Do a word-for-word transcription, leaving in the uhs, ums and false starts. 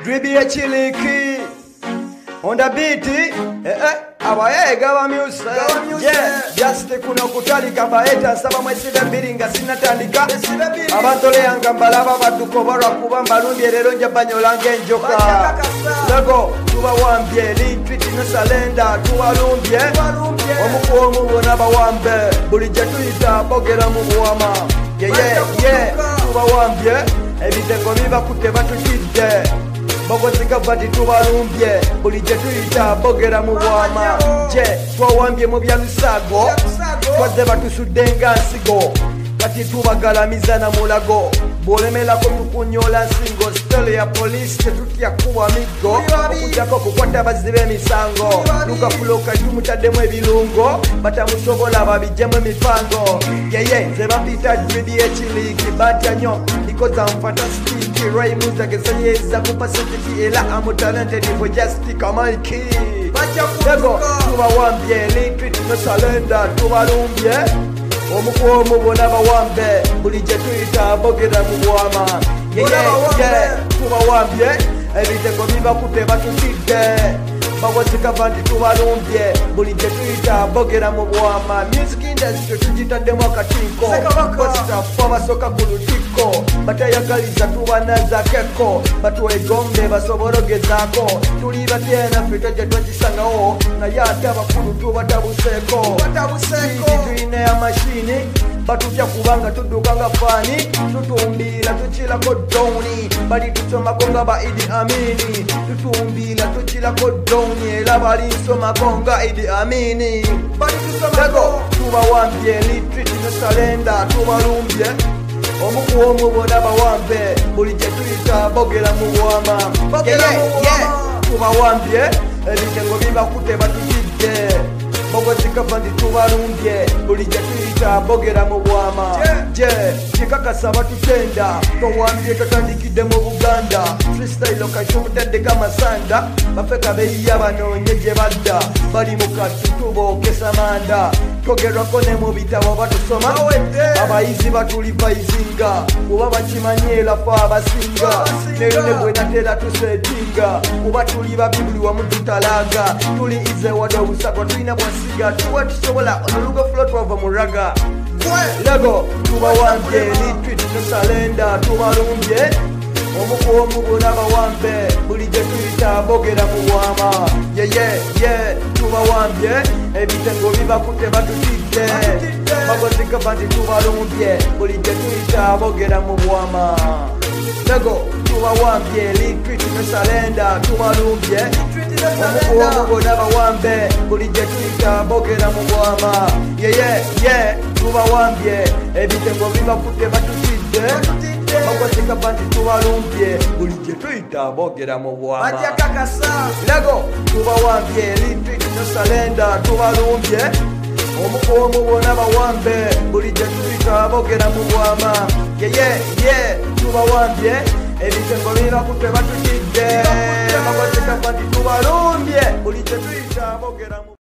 Dribi ya chiliki on the beat, eh eh, abaye gaba music, yeah, just kuno kutalika baeta saba mwesibe biringa sinatandika, abantole yanga mbalaba baduko barwa kuba mbalumye lero nja banyolange njoka, lego tuba wambye litwiti no salenda tuwalumbye, omukuwa mubona bawambe, bulijja tuyita bogera mu buwama, yeah yeah yeah, tuba wambye, ebiteko biba kuteba tukidde. Bogozika vati tubalumbye bulijje tuyita bogera mu bwama je twawambye mu bya lusago twaze batusudde nga nsigo kati tubagalamiza na mulago bwolemerako tukunyola nsingo stele ya polisi tetutya kuba miggo okujjako okukwata bazibe emisango lukafuloka tumutaddemu ebirungo batamusobola babijjemu emipango yeye nze bampita Dribi ekiliki batya nnyo because I'm fantastic Ray music is a Pacific Ela I'm talented for just come on key Lego tuba wambye litwiti no salenda tubalumbye omukuwa mubona bawambe bulijje tuyita bogera mu bwama yeah tuba wambye ebitego biba kuteba tutidde bawazika vanti tubalumbye bulijje tuyita bogera mu bwama music industry tugitaddemu akatinko basitafu abasoka ku lutiko batayagaliza tubanazakeko batwegombe basobologezaako tuli batyena ffe tojja twagisangawo naye ate abakulu tubatabuseeko tuyine amashini batujja kubanga tudduka nga faani tutumbiira tukirako downi bali tusomako nga ba Idi Amini tutumbiira tukirako downi era bali nsomako nga Idi Amini lego tubawambye litwiti no salenda tubalumbye omukuwa omubona bawambe bulijje tuyita bogera mu bwama tubawambye ebitengo bibakutte batutidde bogozika vandi tubalumbye bulijje tuyita bogera mu bwama je kikakasa batutenda towambye totandikidde mu Buganda freestyle okakyomutaddeko amasanda bafeka beyiya banoonye gye badda bali mu katutu bookesa manda twogerwako ne mu bitabo batusoma abayizi batulivayizinga kuba bakimanye era fe abasinga neyo ne bwe natera tusetinga kuba tuli babibuli wamu tutalaga tuli ize wadde obusago tulina bwasiga tuwa tusobola olulugo fulo twava mu raga lego tubawambye litwiti tusalenda tubalumbye omukuwa omubona bawambe bulijje tuyita bogera mu bwama yeye ye tubawambye ebitengo bibakutte batutidde bagozika banti tubalumbye bulijje tuyita bogera mu bwama lego tubawambye litwiti tusalenda tubalumbye omukuwa omubona bawambe bulijje tuyita bogera mu bwama yeye ye tubawambye ebitengo bibakutte batutidde bagozika banti tubalumbye bulijje tuyita bogera mu bwama lego tubawambye litwiti no salenda tubalumbye omukuwa omubona bawambe bulijje tuyita bogera mu bwama yeye ye tubawambye ebitengo bibakutte batutidde bagozika banti tubalumbye bulijje tuyita bogera mu